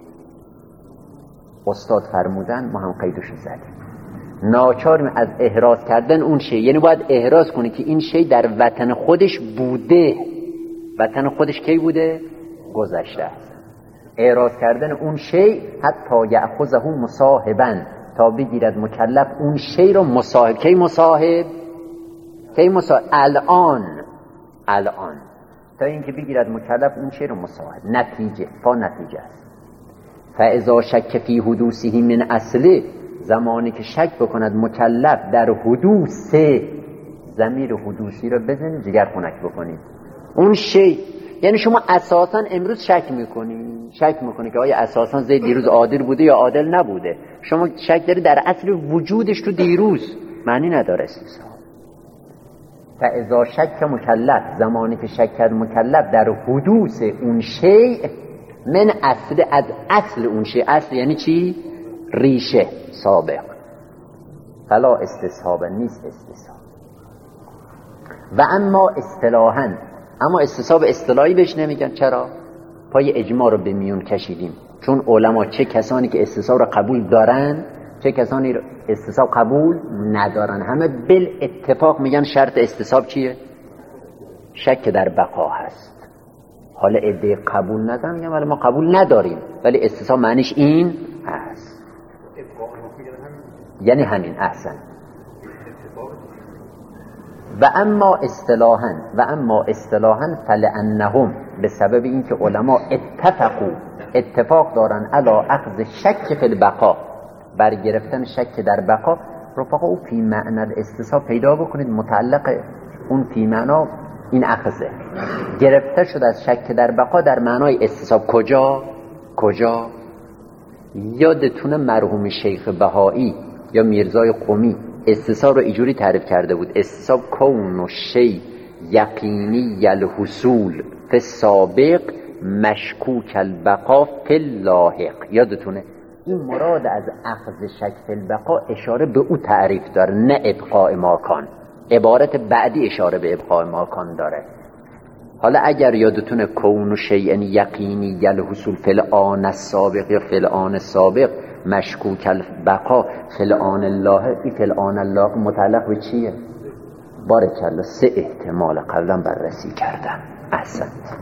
استاد فرمودن، ما هم قیدشو زدیم. ناچاریم از احراز کردن اون شی، یعنی باید احراز کنی که این شی در وطن خودش بوده. وطن خودش کی بوده؟ گذشته است. احراز کردن اون شی حتی یأخذه مصاحبا، تا بگیرد مکلف اون شی رو مصاحب. کی مصاحب؟ الان تا اینکه بگیرد مکلف اون شی رو مصاحب. نتیجه است. فاذا شک فی حدوثه من اصله، زمانی که شک بکند مکلف در حدوث، ضمیر حدوثی رو بزنید جگر خنک بکنید اون شی. یعنی شما اساسا امروز شک میکنی که آیا اساسا زید دیروز عادل بوده یا عادل نبوده. شما شک داری در اصل وجودش تو دیروز، معنی نداره استصحاب. فاذا شک مکلف، زمانی که شک کرد مکلف در حدوث اون شی، من اصل، از اصل اون شی. اصل یعنی چی؟ ریشه سابق. فلا استصحاب، نیست استصحاب. و اما اصطلاحاً، اما استصحاب اصطلاحی بهش نمیگن. چرا؟ پای اجماع رو به میون کشیدیم. چون علما چه کسانی که استصحاب رو قبول دارن، چه کسانی رو استصحاب قبول ندارن، همه بالاتفاق میگن شرط استصحاب چیه؟ شک در بقا هست. حالا عده قبول ندارن میگن ولی ما قبول نداریم، ولی استصحاب معنیش این هست. یعنی همین. احسن. و اما اصطلاحاً فلأنهم، به سبب اینکه علما اتفاق دارن علی اخذ شک فی البقا، بر گرفتن شک در بقا. رفقا او فی معنی الاستصحاب پیدا بکنید، متعلق اون فی معنا این اخذه گرفته شد از شک در بقا در معنای استصحاب. کجا؟ یادتونه مرحوم شیخ بهایی یا میرزای قمی استصحاب رو اینجوری تعریف کرده بود: استصحاب کون و شی یقینی الحصول فی السابق مشکوک البقا فی اللاحق. یادتونه این مراد از اخذ شک فی البقا اشاره به او تعریف داره، نه ابقاء ماکان. عبارت بعدی اشاره به ابقاء ماکان داره. حالا اگر یادتونه کون شیء یقینی الحصول فی الآن السابق یا فی الآن سابق مشکوک البقا فی الآن الله، این فی الآن الله متعلق به چیه؟ بارکالله 3 احتمال قبلا بررسی کردم. احسنت.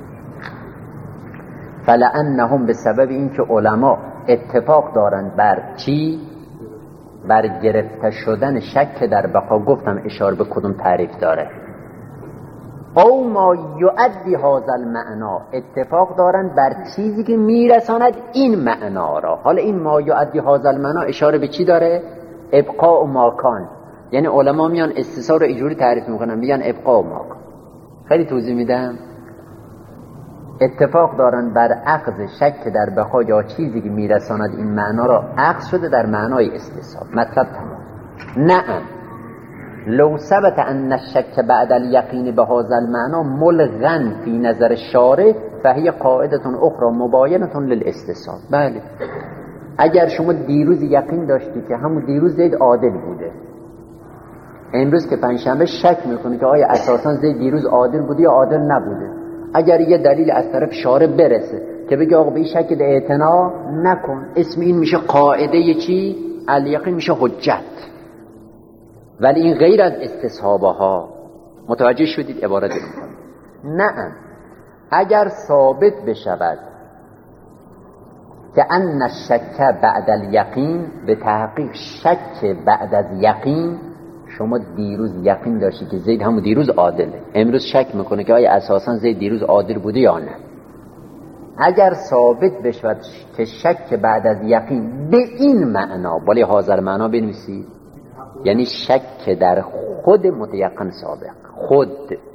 فلأنهم به سبب اینکه علما اتفاق دارند بر چی؟ بر گرفته شدن شک در بقا. گفتم اشاره به کدوم تعریف داره؟ او ما یؤدی هذا المعنا، اتفاق دارند بر چیزی که میرساند این معنا را. حالا این ما یؤدی هذا المعنا اشاره به چی داره؟ ابقاء ماکان. یعنی علما میان استثناء رو اینجوری تعریف میکنن، میگن ابقاء ماکان. خیلی توضیح میدم. اتفاق دارن بر اخذ شک در بقا یا چیزی که میرساند این معنا را اخذ شده در معنای استثناء. مطلب تمام. نعم لو ثبت ان الشک بعد الیقین به هذا المعنى ملغا فی نظر الشارع فهی قاعده اخرى مباینه للاستثناء. بله، اگر شما دیروز یقین داشتی که همون دیروز زید عادل بوده، امروز که پنجشنبه شک میکنی که آیا اساسا زید دیروز عادل بوده یا عادل نبوده، اگر یه دلیل از طرف شارع برسه که بگه آقا به این شک اعتنا نکن، اسم این میشه قاعده چی؟ الیقین، میشه حجت. ولی این غیر از استصحابه ها. متوجه شدید عبارت میکنم؟ نه، اگر ثابت بشود که ان الشک بعد الیقین، به تحقیق شک بعد از یقین، شما دیروز یقین داشتی که زید همون دیروز عادله، امروز شک میکنه که آیا اساسا زید دیروز عادل بوده یا نه. اگر ثابت بشود که شک بعد از یقین به این معنا، ولی حاضر معنا بنویسید، یعنی شک در خود متیقن سابق، خود،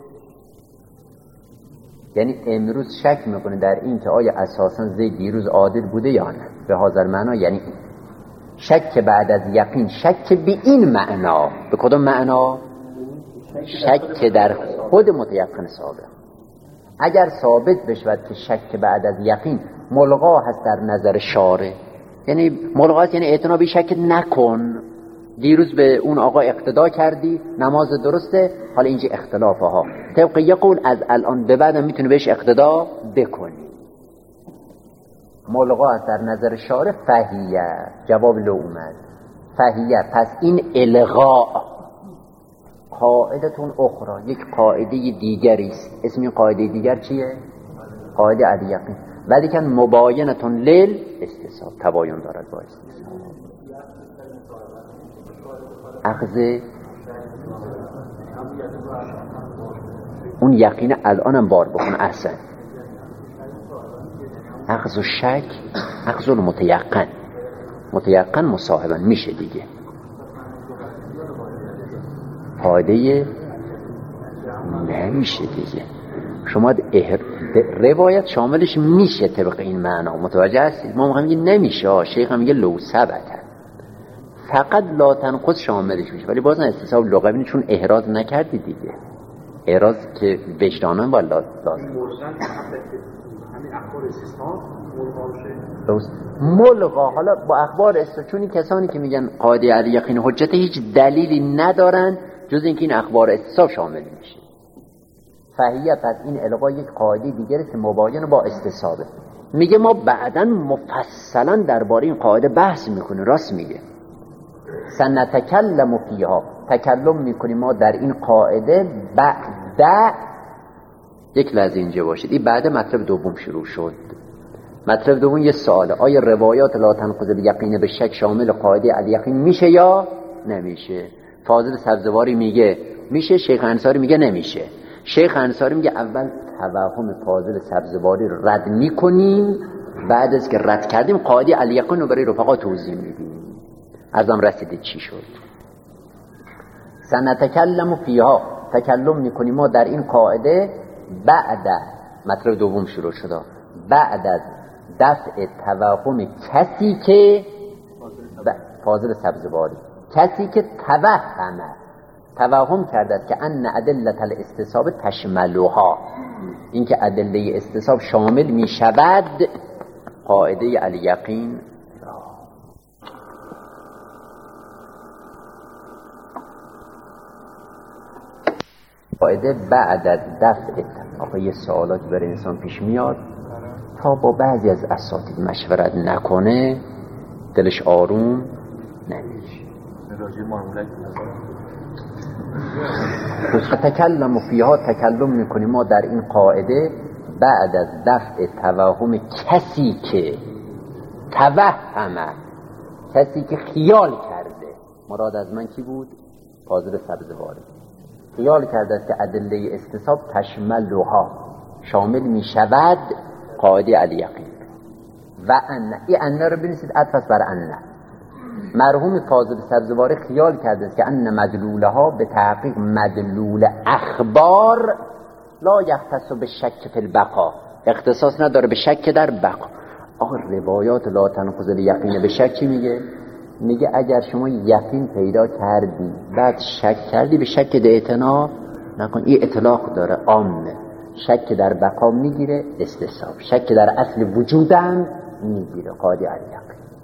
یعنی امروز شک میکنه در این که آیا اساسا زید دیروز عادل بوده یا نه، به حاضر معنا یعنی شک بعد از یقین، شک به این معنا. به کدوم معنا؟ شک در خود متیقن سابق. اگر ثابت بشود که شک بعد از یقین ملغا هست در نظر شارع، یعنی ملغا هست یعنی اعتنا به شک نکن، دیروز به اون آقا اقتدا کردی، نماز درسته، حالا اینجا اختلافه ها، طبق یه قول از الان به بعد میتونی بهش اقتدا بکنی، ملغا هست در نظر شارع. فهیه، جواب لو اومد، فهیه، پس این الغاء قاعدتون اخرى، یک قاعده دیگری است. اسم این قاعده دیگر چیه؟ قاعده الیقین، ولی که مباینتون لیل استصحاب، تباین دارد با استصحاب. اخذ اون یقین الانم بار بخون. احسن. اخذ و شک، اخذ و متیقن، متیقن مصاحبا میشه دیگه. قاعده نمیشه دیگه. شما روایت شاملش میشه طبق این معنا، متوجه هستید؟ ما میگیم نمیشه، شیخ هم میگه لو ثبت، فقط لا تنقض شاملش میشه، ولی بازم استصحاب لغوی، چون احراز نکردی دیگه. احراز که وجدانان با لازم ملغا. حالا با اخبار چون کسانی که میگن قاعده الیقین حجت هیچ دلیلی ندارن جز اینکه این اخبار استصحاب شامل میشه. فهیه، پس این الغا یک قاعده دیگه است که مباین با استصحابه. میگه ما بعداً مفصلا درباره این قاعده بحث میکنه، راست میگه. سنتکلم فیها، تکلم میکنیم ما در این قاعده بعد. یک لحظه اینجا باشید، این بعد مطلب دوم شروع شد. مطلب دوم یه سواله، آیا روایات لا تنقض الیقین به شک شامل قاعده الیقین میشه یا نمیشه؟ فاضل سبزواری میگه میشه، شیخ انصاری میگه نمیشه. شیخ انصاری میگه اول توهم فاضل سبزواری رو رد میکنیم، بعد از که رد کردیم قاعده الیقین رو برای رفقا توضیح میدیم. ازم رسیدید چی شد؟ سنتکلم فیها، تکلم میکنیم ما در این قاعده بعد، مطلب دوم شروع شد، بعد از دفع توهم کسی که فاضل سبزواری، کسی که توهم کرده که ان ادله الاستصحاب تشملها، این که ادله استصحاب شامل می شود قاعده الیقین. قاعده بعد از دفع آقا یه سوالات برای انسان پیش میاد تا با بعضی از اساتید مشورت نکنه دلش آروم نمیشه. راجع معاملات تکلم و فیها تکلم میکنیم ما در این قاعده بعد از دفع توهم کسی که توهمه، کسی که خیال کرده، مراد از من کی بود؟ فاضل سبزواری. خیال کرده است که ادله استصحاب تشملها شامل می شود قاعده الیقین و ان این ان رو بنویسید عطف بر ان. مرحوم فاضل سبزواری خیال کرده است که ان مدلولها به تحقیق مدلول اخبار لا یختص به شک فی البقا، اختصاص نداره به شک در بقا. آقا روایات لا تنقض الیقین به شک چی میگه؟ میگه اگر شما یقین پیدا کردی بعد شک کردی به شک در اعتنا نکن. این اطلاق داره عامه. شک در بقا میگیره استصحاب، شک در اصل وجودم میگیره قاعده الیقین.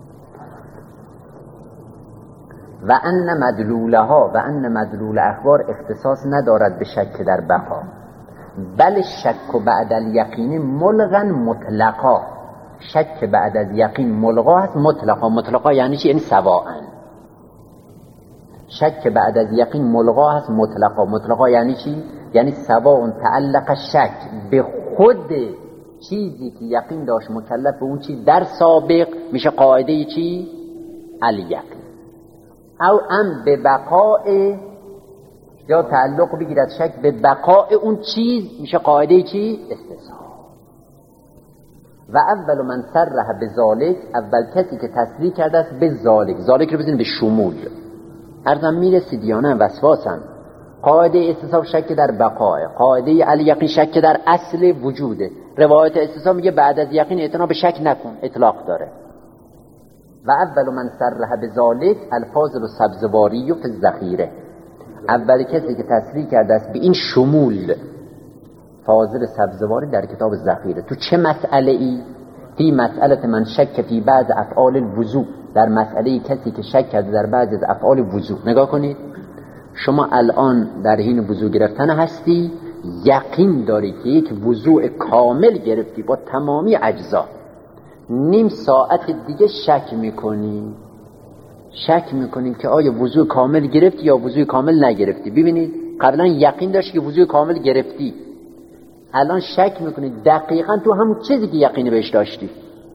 و ان مدلولها و ان مدلول اخبار اختصاص ندارد به شک در بقا، بل شک بعد الیقین ملغا مطلقا. شک بعد از یقین ملغا هست مطلقا. مطلقا یعنی چی؟ یعنی سواء. شک بعد از یقین ملغا هست مطلقا. مطلقا یعنی چی؟ یعنی سواء تعلق شک به خود چیزی که یقین داشت مکلف به اون چیز در سابق میشه قاعده چی؟ الیقین. او ام به بقاء، یا تعلق بگیرد شک به بقاء اون چیز میشه قاعده چی؟ استصحاب. و اول من صرح به ذالک، اول کسی که تصریح کرده است به ذالک. ذالک رو بزنید به شمول. ارزم میرسید یا نه وسواسم. قاعده استصحاب شک در بقاء، قاعده الیقین شک در اصل وجوده. روایت استصحاب میگه بعد از یقین اعتنا به شک نکن، اطلاق داره. و اول من صرح به ذالک الفاضل سبزواری فی الذخیره. اول کسی که تصریح کرده است به این شمول فاضل سبزواری در کتاب ذخیره. تو چه مسئله ای؟ فی مسئله من شک فی بعض افعال الوضوء، در مسئله کسی که شک کرده در بعض از افعال وضوء. نگاه کنید، شما الان در حین وضوء گرفتن هستی، یقین داری که یک وضوء کامل گرفتی با تمامی اجزا. نیم ساعت دیگه شک میکنی که آیا وضوء کامل گرفتی یا وضوء کامل نگرفتی. ببینید قبلا یقین داشتی که وضوء کامل گرفتی، الان شک میکنی دقیقاً تو همون چیزی که یقین بهش داشتی.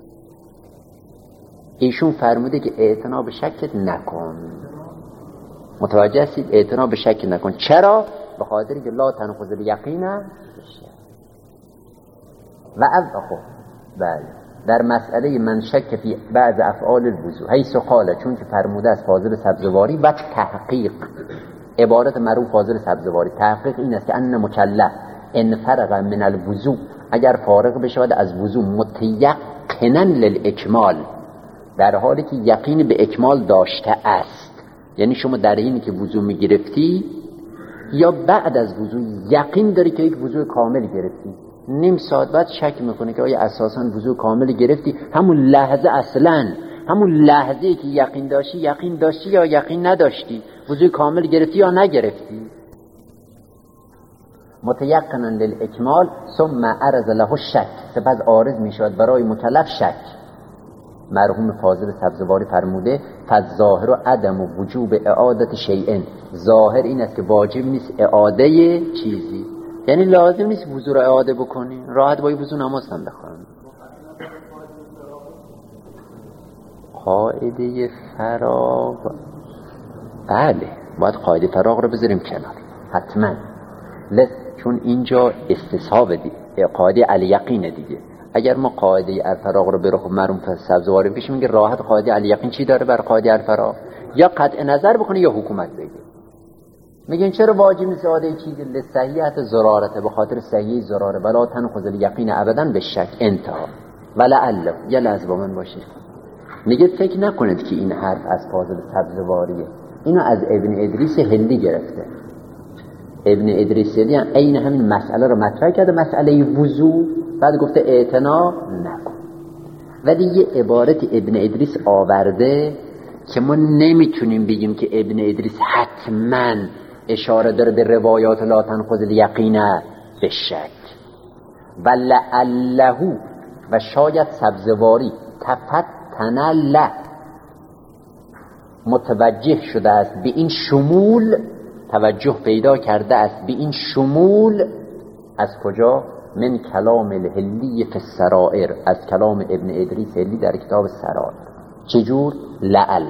ایشون فرموده که اعتنا به شک نکن. متوجه هستید؟ اعتنا به شک نکن. چرا؟ به خاطر که لا تنقض الیقین و خب بله در مسئله من شک فی بعض افعال الوضوء حیث قال، چون که فرموده است فاضل سبزواری و تحقیق. عبارت معروف فاضل سبزواری تحقیق این است که ان مکلف ان فرغ من الوضوء، اگر فارغ بشود از وضوء متیقنا للاکمال، در حالی که یقین به اکمال داشته است. یعنی شما در اینی که وضوء میگرفتی یا بعد از وضوء یقین داری که یک وضوء کامل گرفتی، نیم ساعت بعد شک میکنه که آیا اساساً وضوء کامل گرفتی. همون لحظه، اصلاً همون لحظه که یقین داشتی یا یقین نداشتی، وضوء کامل گرفتی یا نگرفتی. متیقنا للاکمال ثم عرض له شک، سپس عارض میشود برای مکلف شک. مرحوم فاضل سبزواری فرموده فالظاهر عدم وجوب اعاده شیء، ظاهر این است که واجب نیست اعاده چیزی. یعنی لازم نیست وضو رو اعاده بکنی، راحت با وضو نماز هم بخوان. قاعده فراغ، بله باید قاعده فراغ رو بذاریم کنار حتما، چون اینجا استصحاب قاعده الیقین دیگه. اگر ما قاعده الفراغ رو برخ مرحوم سبزواری پیش میگه راحت قاعده الیقین چی داره بر قاعده الفراغ؟ یا قطع نظر بکنه یا حکومت بگه. میگن چرا واجب نیست اعاده چیزی؟ لصحیحت ضرارته، به خاطر صحیح ضراره. ولا تنقض الیقین ابدا به شک. انتها. ولعل یا لحظه با من باشید، میگه فکر نکنید که این حرف از فاضل سبزواریه، اینو از ابن ادریس هندی گرفته. ابن ادریس هندی عین همین مسئله رو مطرح کرده، مسئله وضو، بعد گفته اعتنا نکن. ولی یه عبارت ابن ادریس آورده که ما نمیتونیم بگیم که ابن ادریس حتما اشاره داره به روایات لا تنقض الیقین به شک. و لعله و شاید سبزواری تفتن له متوجه شده است به این شمول، توجه پیدا کرده است به این شمول. از کجا؟ من کلام الهلی فی السرائر، از کلام ابن ادریس هلی در کتاب سرائر. چجور؟ لعل،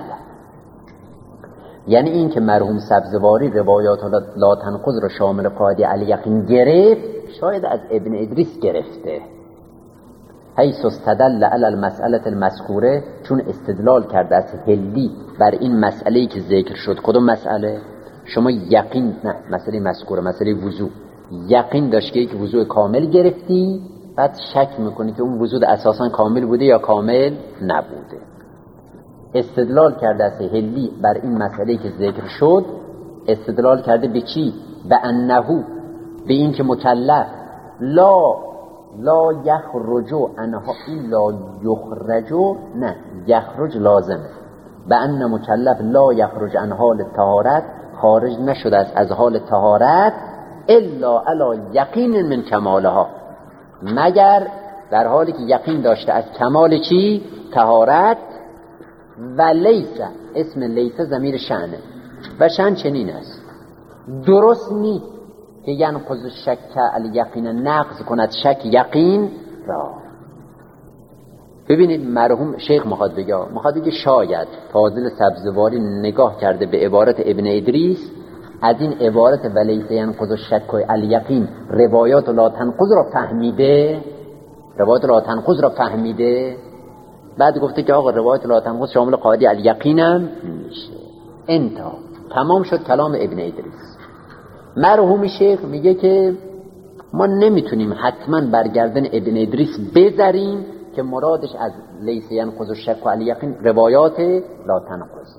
یعنی این که مرحوم سبزواری روایات لا تنقض را شامل قاعده الیقین گرفت، شاید از ابن ادریس گرفته. حیث استدل علی المسئله المذکوره، چون استدلال کرده از هلی بر این مسئله‌ای که ذکر شد. کدوم مسئله؟ شما یقین، نه مسئله مذکوره، مسئله وضو، یقین داشت که یک وضو کامل گرفتی، بعد شک میکنی که اون وضو اساسا کامل بوده یا کامل نبوده. استدلال کرده از هلی بر این مسئله که ذکر شد. استدلال کرده به چی؟ به انهو، به این که مکلف لا یخرج عنها، این لا یخرج، نه یخرج لازمه. به ان مکلف لا یخرج عن حال طهارت، خارج نشده است از حال طهارت الا علی یقین من کمالها، مگر در حالی که یقین داشته از کمال چی؟ طهارت. و لیس، اسم لیس ضمیر شأنه و شأن چنین است، درست نیست که ینقض شک الیقین، نقض کند شک یقین را. ببینید مرحوم شیخ میخواد بگه شاید فاضل سبزواری نگاه کرده به عبارت ابن ادریس، از این عبارت ولیس ینقض شک الیقین روایات لا تنقض را فهمیده، روایات لا تنقض را فهمیده، بعد گفته که آقا روایات لا تنقض شامل قاعده الیقین هم میشه. انتها تمام شد کلام ابن ادریس. مرحوم شیخ میگه که ما نمیتونیم حتما برگردن ابن ادریس بذاریم که مرادش از لیس ینقض شک الیقین روایات لا تنقض،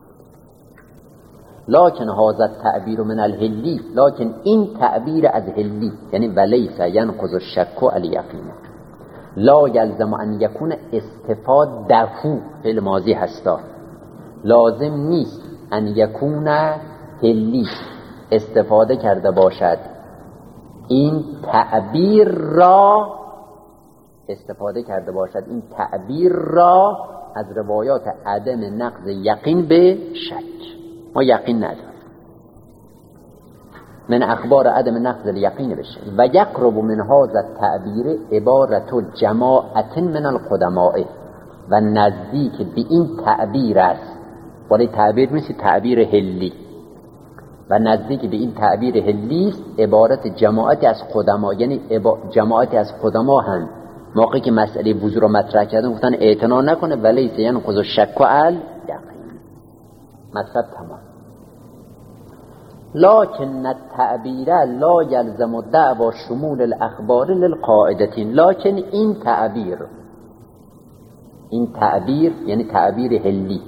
لکن هذا التعبیر من الهلی، لکن این تعبیر از هلی یعنی ولیس ینقض شک الیقین لا یلزم ان یکون استفاده فعل ماضی هستا، لازم نیست ان یکون هلی استفاده کرده باشد این تعبیر را، استفاده کرده باشد این تعبیر را از روایات عدم نقض یقین به شک. ما یقین نداریم، من اخبار عدم نقض الیقین بشه. و یقرب من هذا التعبیر عبارت جماعت من القدماء، و نزدیک به این تعبیر است، ولی تعبیر مثل تعبیر هلی، و نزدیک به این تعبیر هلی است عبارت جماعتی از قدما، یعنی جماعتی از قدما هم موقعی که مسئله وضو را مطرح کردن گفتن اعتنا نکنه ولی ینقض الشک الیقین. مطلب تمام. لکن التعبیر لا یلزم دعوی شمول الاخبار للقاعدتین، لکن این تعبیر یعنی تعبیر هلی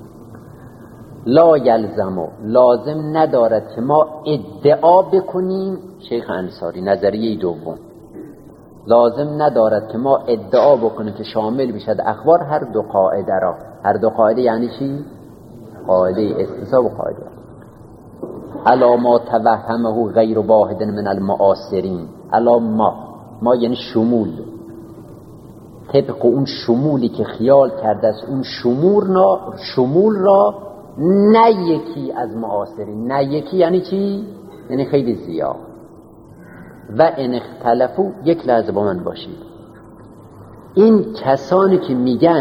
لا یلزم، لازم ندارد که ما ادعا بکنیم. شیخ انصاری نظریه دوم، لازم ندارد که ما ادعا بکنیم که شامل بشد اخبار هر دو قاعده را. هر دو قاعده یعنی چی؟ قاعده استصحاب و قاعده الا ما توهمه غیر واحد من المعاصرین. الا ما یعنی شمول، طبق اون شمولی که خیال کرده است اون شمول را نه یکی از معاصرین. نه یکی یعنی چی؟ یعنی خیلی زیاد. و ان اختلفوا، یک لحظه با من باشید، این کسانی که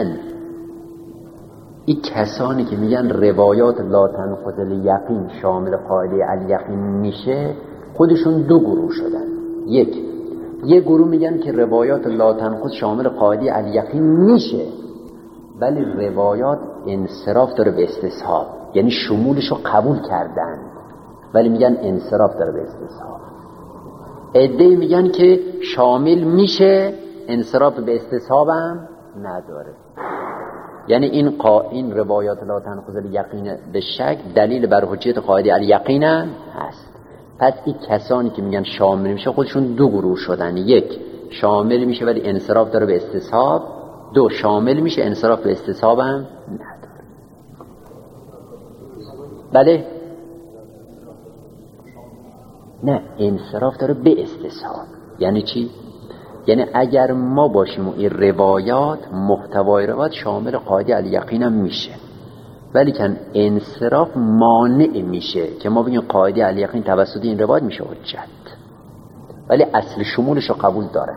میگن روایات لا تنقض الیقین شامل قاعده الیقین میشه، خودشون دو گروه شدن. یک گروه میگن که روایات لا تنقض شامل قاعده الیقین میشه، ولی روایات انصراف داره به استصحاب، یعنی شمولشو قبول کردن ولی میگن انصراف داره به استصحاب. عده‌ای میگن که شامل میشه انصراف به استصحاب هم نداره. یعنی این روایات لا تنقض الیقین به شک دلیل بر حجیت قاعده الیقین هست. پس این کسانی که میگن شامل میشه خودشون دو گروه شدن. یک، شامل میشه ولی انصراف داره به استصحاب. دو، شامل میشه انصراف به استصحاب هم نداره. بله نه، انصراف داره به استصحاب. یعنی چی؟ یعنی اگر ما باشیم و این روایات محتوای روایات شامل قاعده الیقین هم میشه، ولی کن انصراف مانع میشه که ما بگیم قاعده الیقین توسط این روایات میشه حجت، ولی اصل شمولش رو قبول داره.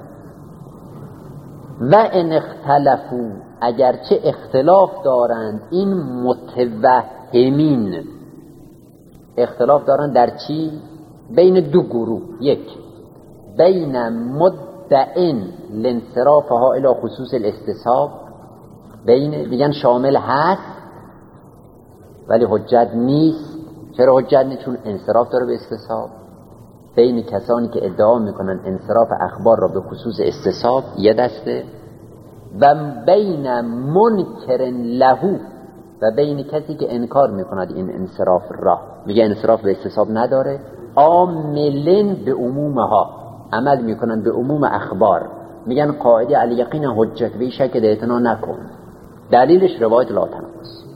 و ان اختلفو، اگرچه اختلاف دارند این متوهمین، اختلاف دارند در چی؟ بین دو گروه. یک، بین مدعن لانصرافها الی خصوص الاستصحاب، بین میگن شامل هست ولی حجت نیست. چرا حجت نیست؟ چون انصراف داره به استصحاب. بین کسانی که ادعا میکنن انصراف اخبار را به خصوص استصحاب یه دسته، و بین منکر لهو، و بین کسی که انکار میکند این انصراف را، میگه انصراف به استصحاب نداره، عاملن به عمومها، عمل میکنن به عموم اخبار، میگن قاعده الیقین حجت، به شک اعتنا نکن. دلیلش روایت لا تناقض.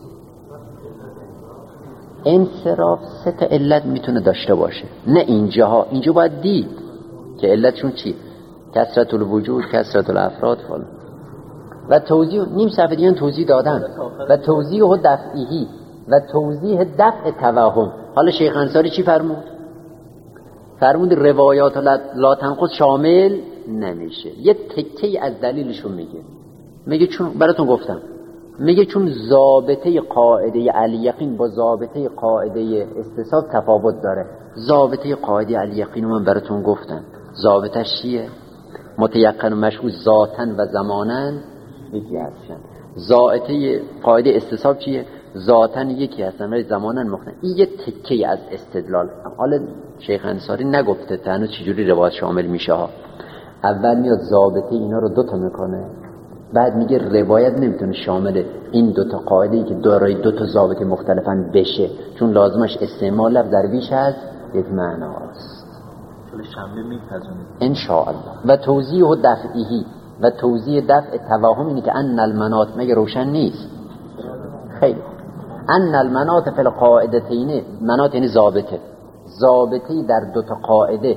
انصراف سه تا علت میتونه داشته باشه، نه اینجاها. اینجا باید دید که علتشون چی؟ کثرت الوجود، کثرت الافراد فلان. و توضیح نیم صفحه دیگه توضیح دادن، و توضیح دفعی و توضیح دفع توهم. حالا شیخ انصاری چی فرمود؟ فرمود روایات لا تنقض شامل نمیشه. یه تکه از دلیلشون میگه چون براتون گفتم، میگه چون ضابطه قاعده الیقین با ضابطه قاعده استصحاب تفاوت داره. ضابطه قاعده الیقین من براتون گفتم، ضابطش چیه؟ متیقن و مشهود ذاتن و زمانن یکی هستن. ضابطه قاعده استصحاب چیه؟ ذاتن یکی هستن ولی زمانن مختلف. این یه تکه از استدلال. حالا شیخ انصاری نگفته تنها چجوری روایت شامل میشه ها. اول میاد ضابطه اینا رو دوتا میکنه، بعد میگه روایت نمیتونه شامل این دوتا قاعده‌ای که دارای دوتا ضابطه مختلفن بشه، چون لازمش استعمال لفظ در بیش از یک معناست. شنبه میپذونید ان شاء الله. و توضیح دفعی و توضیح دفع توهم اینه که ان المناط، مگه روشن نیست؟ خیلی ان المناط فی القاعدتین، مناط یعنی ضابطه، ضابطه‌ای در دوتا قاعده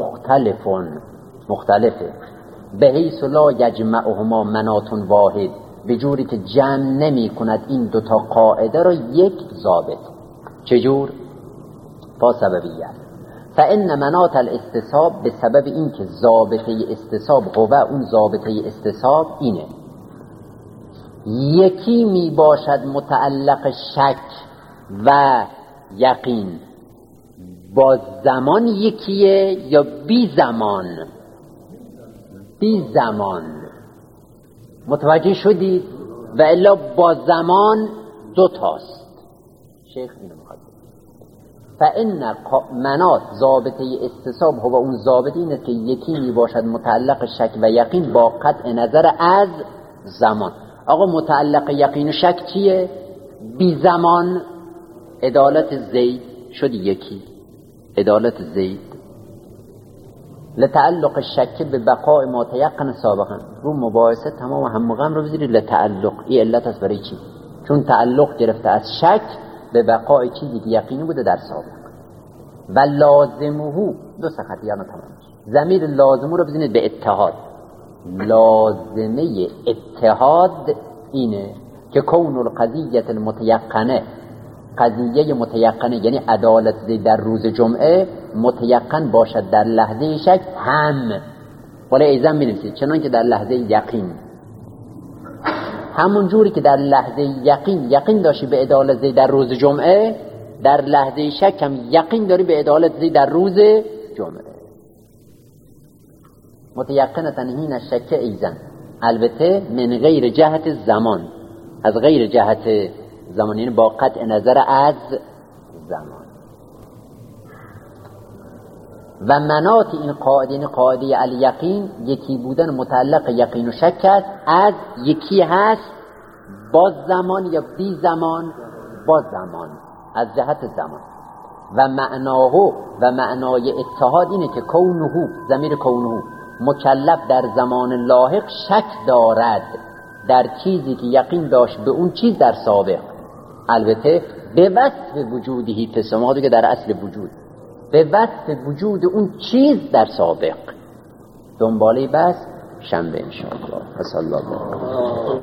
مختلفه، به حیث لا یجمعهما مناط واحد، به جوری که جمع نمی کند این دوتا قاعده را یک ضابط. چجور؟ با سببیت. فان مناط الاستصحاب، به سبب این که ضابطه استصحاب هو اون ضابطه استصحاب اینه، یکی می باشد متعلق شک و یقین، با زمان یکیه یا بی زمان؟ بی زمان. متوجه شدید؟ و الا با زمان دو تاست. شیخ اینو میخواد. فان مناط ضابطه استصحاب هو اون ضابطه اینه که یکی می باشد متعلق شک و یقین با قطع نظر از زمان. آقا متعلق یقین و شک چیه؟ بی زمان. عدالت زید شد یکی، عدالت زید لتعلق شک به بقاء ما تیقن سابقا. رو مباحثه تمام هم غم رو بذاری لتعلق. این علت است برای چی؟ چون تعلق گرفته از شک به بقاء چیزی که یقینی بوده در سابق. و لازمه دو سخطیان تمام. ضمیر لازمه رو بزنید به اتحاد. لازمه اتحاد اینه که کون القضیه المتیقنه، قضیه متیقنه یعنی عدالت در روز جمعه متیقن باشد در لحظه شک هم، ولی ایزن می نویسید چنان که در لحظه یقین. همون جوری که در لحظه یقین داشتی به عدالت در روز جمعه، در لحظه شک هم یقین داری به عدالت در روز جمعه. متیقنتن هین شک ایزن، البته من غیر جهت زمان، از غیر جهت زمان، یعنی با قطع نظر از زمان. و مناط این قاعده، این قاعده الیقین یکی بودن متعلق یقین و شک است، از یکی هست با زمان یا بی زمان؟ با زمان، از جهت زمان. و معناه و معنای اتحاد اینه که کونه، ضمیر کونه مکلف در زمان لاحق شک دارد در چیزی که یقین داشت به اون چیز در سابق، البته به وصف وجودی تسمه که در اصل وجود، به وصف وجود اون چیز در سابق. دنباله بس شنبه انشاءالله. صلی الله علیه و